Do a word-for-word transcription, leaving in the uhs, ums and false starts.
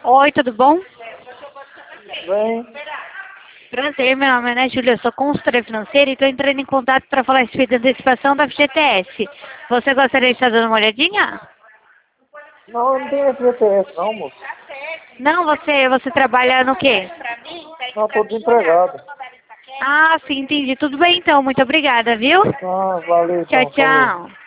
Oi, tudo bom? Bem, Prazer, meu nome é Ana Júlia, eu sou consultora financeira e estou entrando em contato para falar a respeito da antecipação da F G T S. Você gostaria de estar dando uma olhadinha? não, eu não tenho F G T S não, moço. Não, você, você trabalha no quê? Não, estou desempregado. Ah, sim, entendi. Tudo bem então, muito obrigada, viu? Ah, valeu Tchau, então, falou. tchau.